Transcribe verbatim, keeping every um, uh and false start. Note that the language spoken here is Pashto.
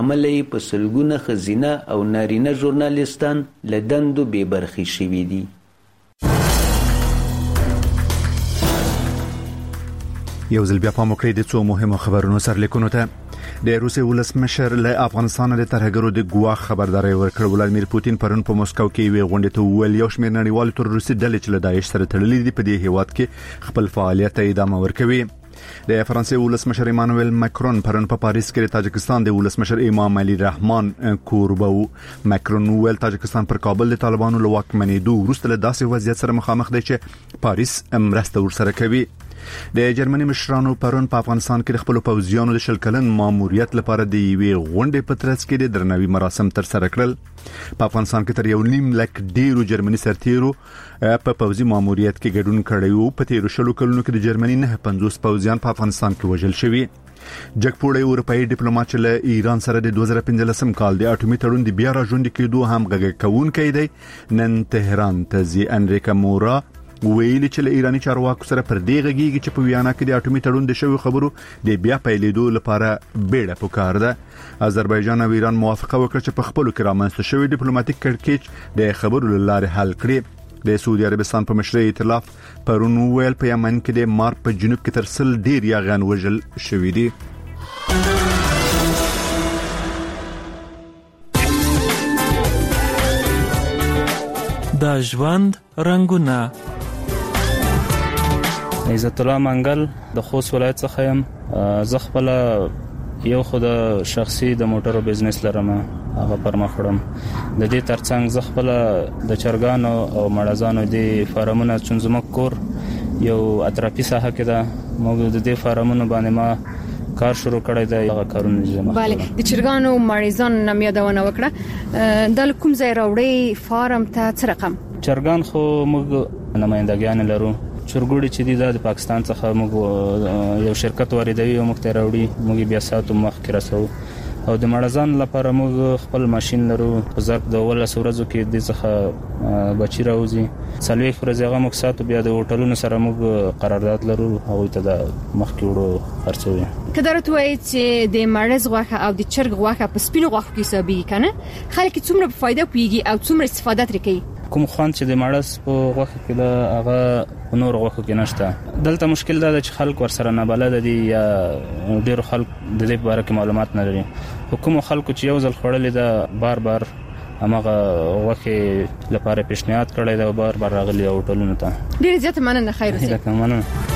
عملی په سلګونه ښځینه او نارینه ژورنالیستان له دندو بې برخې شوي دي. یو ځل بیا پام وکړئ د څو مهمو خبرونو سرلیکونو ته. د روسیې ولسمشر له افغانستان د ترهګرو د ګواښ خبرداري ورکړه. ولادیمیر پوتین پرون په مسکو کې یوې غونډې ته وویل یو شمېر نړیوال تروریستي ډلې چې له داعش سره تړلې دي په دې هیواد کې خپل فعالیت ته ادامه ورکوي. د فرانسې ولسمشر ایمانوئل ماکرون پرون په پاریس کې د تاجکستان د ولسمشر امام علی رحمان کوربو. ماکرون ویل تاجکستان پر کابل د طالبانو له واکمنېدو وروسته له داسې وضعیت سره مخامخ دی چې پاریس مرسته ورسره کوي. د جرمني مشرانو پرون په افغانستان کې خپل پوځیانو د شل کلن ماموریت لپاره د یوې غونډې په ترڅ کې د درناوي مراسم تر سره کړل. په افغانستان کې تر یو نیم لک ډیرو جرمني سرتیرو په پوځي ماموریت کې ګډون کړی وو. په تیرو شلو کلونو کې د جرمني نه پنځوس پوځیان په افغانستان کې وژل شوي. جګپوړی اروپאי ډیپلوماټ چې له ایران سره د دوه زره پنځلسم کال د اټومي تړون د بیا راژوندي کېدو هم غږ کوونکی دی نن تهران ته ځي. انریکا مورا ویلي چې له ایرانی چارواکو سره پر دې غږیږي چې په ویانا کې د اټومي تړون د شوی خبرو د بیا پیلېدو لپاره بیړه پکار ده. آذربایجان او ایران موافقه وکړه چې په خپلو کې رامنځته شوی ډیپلوماټیک کړکېچ د خبرو له لارې حل کړي. د سعودي عربستان په مشرۍ ائتلاف پرون ویل په یمن کې د مار په جنوب کې تر سل ډیر یاغیان وژل شوي دي. د ژوند رنګونه. عزت الله منګل د خوست ولایت څخه یم. زه خپل یو خود شخصي د موټرو بزنس لرم، هغه پر مخ وړم. د دې ترڅنګ زه خپل د چرګانو او مړزانو د فارمونو چونزمک کور یو اطرافي ساحه کې ده. موږ د دې فارمونو باندې ما کار شروع کړی دی. هغه کارونه جمع bale د چرګانو مړزانو نم یادونه وکړه. د کوم ځای راوړي فارم ته څه رقم؟ چرګان خو موږ نمائندګان لرو. چرګوړي چې دي د پاکستان څخه موږ یو شرکت واردوي او موږ ته راوړي. موږ بیا ساتو مخ کې رسو. او د مړزان لپاره موږ خپل ماشين لرو. په ظرف د ولس ورځو کې د څخه بچی راوځي. څلوي ورځې هغه موږ ساتو. بیا د هوټلونو سره موږ قرارداد لرو. هغه ته د مخ کې وړو خرڅوي. کله راته چې د مړز غوښه او د چرګ غوښه په سپینو غوښو کې حسابي کنه خلک څومره په فائدہ پیږي او څومره استفاده ترې کوي؟ کوم خوان چې د مړز په غوښه کې دا هغه نور غوښه کې نشته. دلته مشکل دا چې خلک ورسره نه بلد دي یا ډېر خلک د دې باره کې معلومات نه لري. حکومت خلکو چې یو ځل خړلې ده بار بار همغه غوښه لپاره پیشنهاد کړی دا بار بار راغلي او ټولونه ته. ډېر زیات مننه. خیر اوسې. مننه.